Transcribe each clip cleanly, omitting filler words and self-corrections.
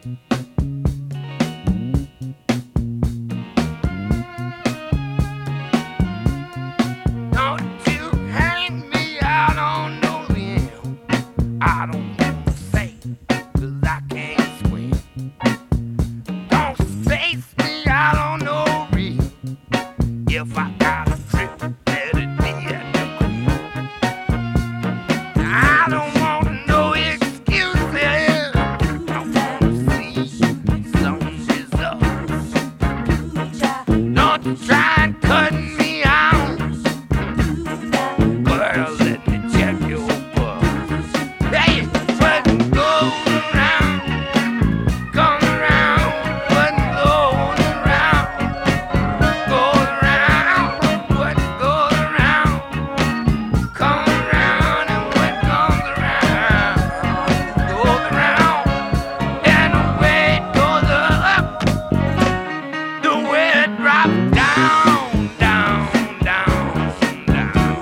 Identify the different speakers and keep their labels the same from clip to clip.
Speaker 1: Don't you hang me out on no limb. I don't want to say, 'cause I can't swim. Don't face me out on no reef. If I got a trip, let it be at the crib. I don't want no excuses. I want to see some results. Don't you try and cut me out. Girl, let me check your pulse. Hey, what goes around, comes around. What goes around, goes around. What goes around, comes around. And what comes around, goes around. And the way it goes up, the way it drops down, down, down, down.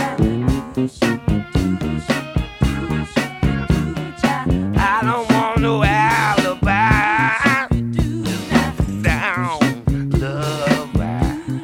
Speaker 1: I don't want no alibi. Down the ride.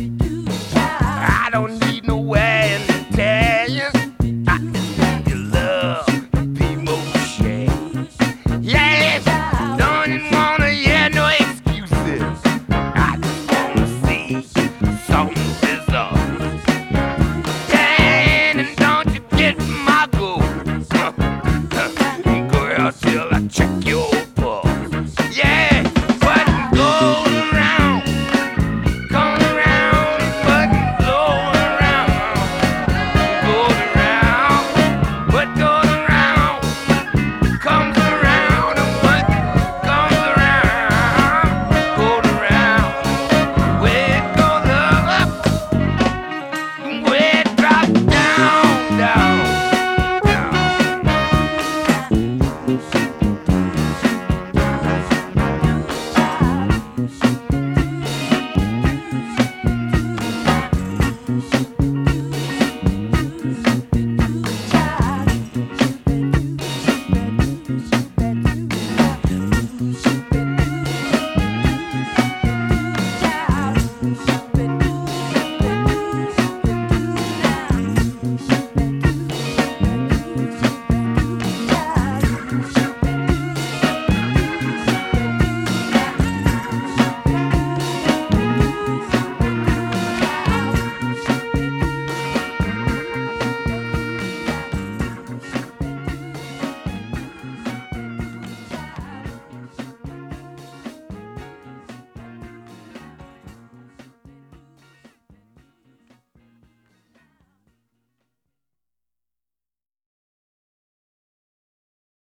Speaker 1: I don't need no way to tell you. I just need your love to be more shade. Yes, don't even wanna hear no excuses. I just wanna see some results. Yeah, and don't you get my goal. Girl, till I check your